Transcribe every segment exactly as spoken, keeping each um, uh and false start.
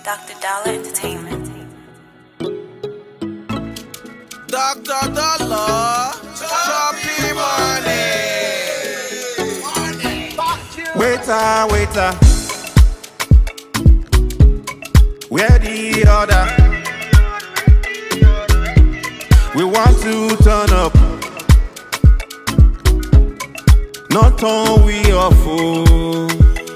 Doctor Dollar Entertainment. Doctor Dollar, choppy money. Waiter, waiter, where the order? We want to turn up, not turn we off. Oh.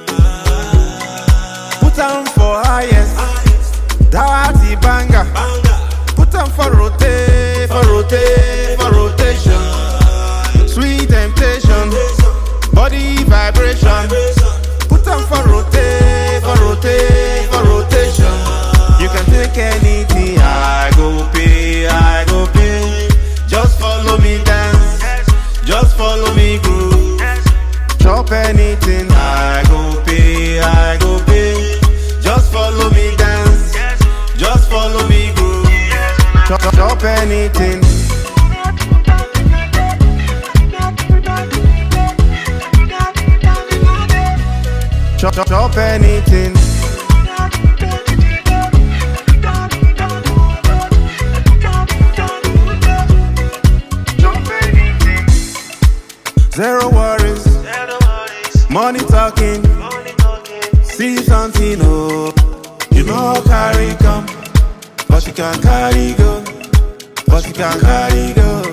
Put on for highest, dirty banger. Put on for rotate, for rotate, for rotation. Sweet temptation, body vibration. Put on for rotate, for rotate, for rotation. You can take anything, I go pay, I go pay. Just follow me dance, just follow me groove. Chop anything, I go pay, I go pay. Just follow me dance, just follow me groove. Chop, chop anything. Chop, chop, chop anything. Zero worries, money talking, see something, oh. You know carry come, but you can't carry go, but you can't carry go.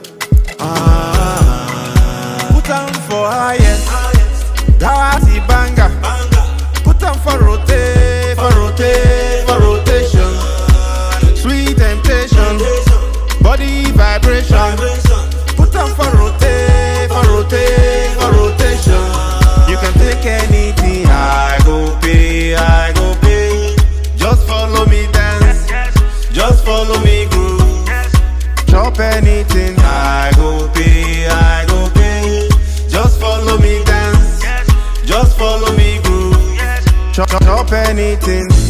Ah, put on for highest, dirty banger. Put on for rotate, for rotate, for rotation. Sweet temptation, body vibration. Put on for rotate, for rotate, for rotation. You can take anything, I go pay, I go pay. Just follow me dance, just follow me groove. Chop anything, I go pay, I go pay. Just follow me dance, just follow me groove. Chop, chop anything.